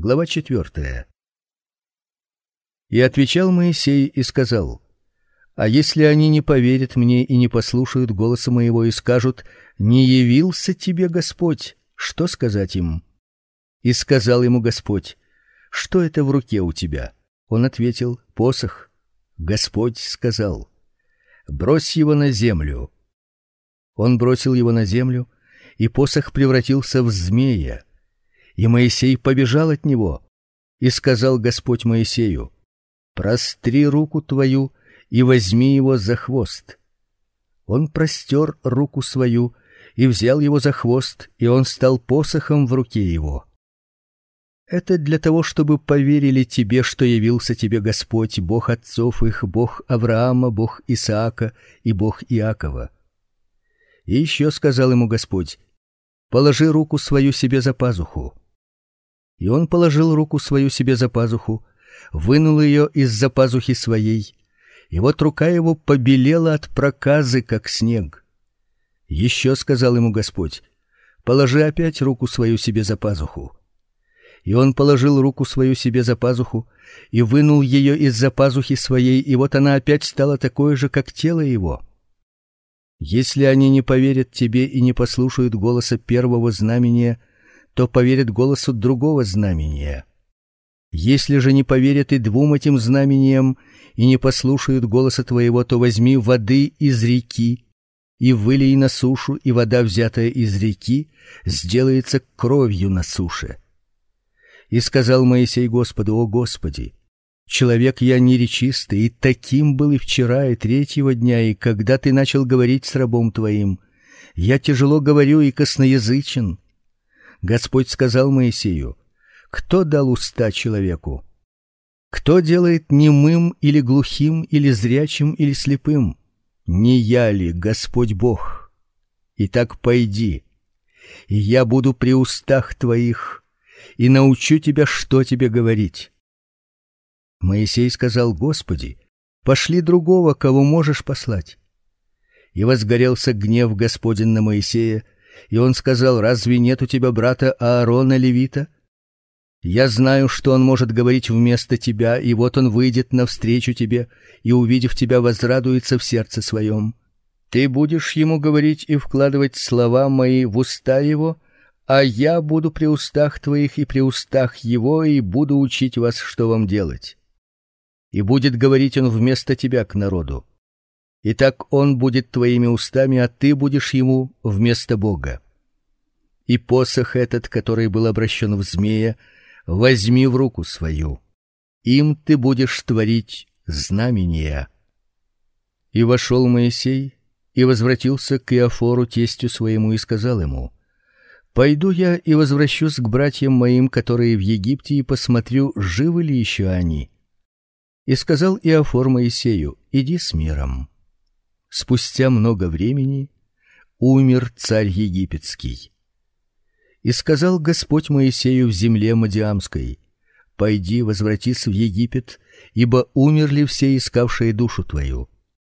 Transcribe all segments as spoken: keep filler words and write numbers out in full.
Глава четвёртая. И отвечал Моисей и сказал: А если они не поверят мне и не послушают голоса моего и скажут: не явился тебе Господь, что сказать им? И сказал ему Господь: что это в руке у тебя? Он ответил: посох. Господь сказал: брось его на землю. Он бросил его на землю, и посох превратился в змея. И Моисей побежал от него. И сказал Господь Моисею: простри руку твою и возьми его за хвост. Он простер руку свою и взял его за хвост, и он стал посохом в руке его. Это для того, чтобы поверили тебе, что явился тебе Господь, Бог отцов их, Бог Авраама, Бог Исаака и Бог Иакова. И еще сказал ему Господь: положи руку свою себе за пазуху. И он положил руку свою себе за пазуху, вынул ее из-за пазухи своей, и вот рука его побелела от проказы, как снег. Еще сказал ему Господь: положи опять руку свою себе за пазуху. И он положил руку свою себе за пазуху и вынул ее из-за пазухи своей, и вот она опять стала такой же, как тело его. Если они не поверят тебе и не послушают голоса первого знамения, то поверят голосу другого знамения. Если же не поверят и двум этим знамениям и не послушают голоса твоего, то возьми воды из реки и вылей на сушу, и вода, взятая из реки, сделается кровью на суше. И сказал Моисей Господу: о Господи, человек я неречистый, и таким был и вчера, и третьего дня, и когда ты начал говорить с рабом твоим, я тяжело говорю и косноязычен. Господь сказал Моисею: кто дал уста человеку? Кто делает немым или глухим, или зрячим, или слепым? Не я ли, Господь Бог? Итак, пойди, и я буду при устах твоих, и научу тебя, что тебе говорить. Моисей сказал: Господи, пошли другого, кого можешь послать. И возгорелся гнев Господень на Моисея, и он сказал: разве нет у тебя брата Аарона левита? Я знаю, что он может говорить вместо тебя, и вот он выйдет навстречу тебе, и, увидев тебя, возрадуется в сердце своем. Ты будешь ему говорить и вкладывать слова мои в уста его, а я буду при устах твоих и при устах его, и буду учить вас, что вам делать. И будет говорить он вместо тебя к народу. Итак, он будет твоими устами, а ты будешь ему вместо Бога. И посох этот, который был обращен в змея, возьми в руку свою. Им ты будешь творить знамения. И вошел Моисей и возвратился к Иофору тестю своему и сказал ему: пойду я и возвращусь к братьям моим, которые в Египте, и посмотрю, живы ли еще они. И сказал Иофор Моисею: иди с миром. Спустя много времени умер царь египетский. И сказал Господь Моисею в земле Мадиамской: пойди, возвратись в Египет, ибо умерли все искавшие душу твою.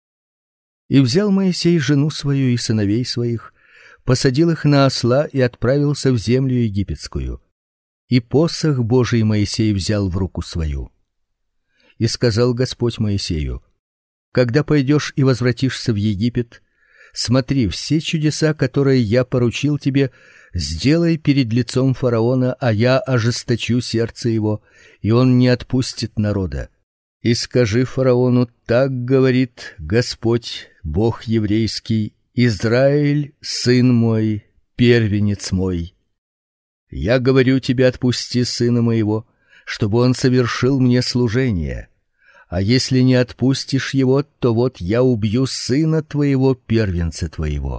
И взял Моисей жену свою и сыновей своих, посадил их на осла и отправился в землю египетскую. И посох Божий Моисей взял в руку свою. И сказал Господь Моисею: когда пойдешь и возвратишься в Египет, смотри, все чудеса, которые я поручил тебе, сделай перед лицом фараона, а я ожесточу сердце его, и он не отпустит народа. И скажи фараону: так говорит Господь, Бог еврейский, Израиль, сын мой, первенец мой. Я говорю тебе: отпусти сына моего, чтобы он совершил мне служение. А если не отпустишь его, то вот я убью сына твоего, первенца твоего.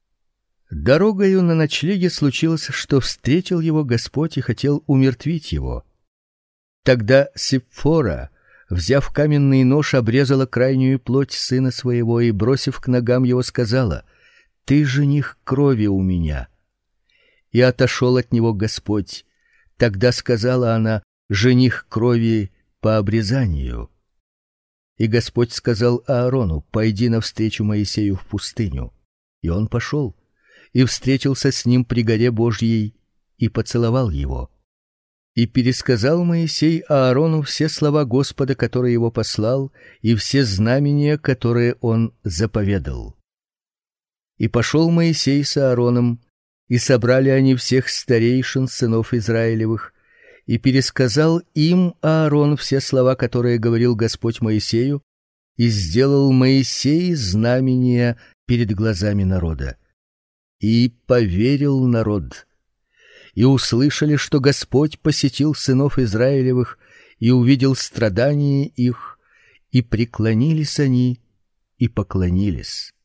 Дорогою на ночлеге случилось, что встретил его Господь и хотел умертвить его. Тогда Сипфора, взяв каменный нож, обрезала крайнюю плоть сына своего и, бросив к ногам его, сказала: ты жених крови у меня. И отошел от него Господь. Тогда сказала она: жених крови по обрезанию. И Господь сказал Аарону: пойди навстречу Моисею в пустыню. И он пошел и встретился с ним при горе Божьей и поцеловал его. И пересказал Моисей Аарону все слова Господа, который его послал, и все знамения, которые он заповедал. И пошел Моисей с Аароном, и собрали они всех старейшин сынов Израилевых, и пересказал им Аарон все слова, которые говорил Господь Моисею, и сделал Моисей знамения перед глазами народа. И поверил народ. И услышали, что Господь посетил сынов Израилевых и увидел страдания их, и преклонились они и поклонились.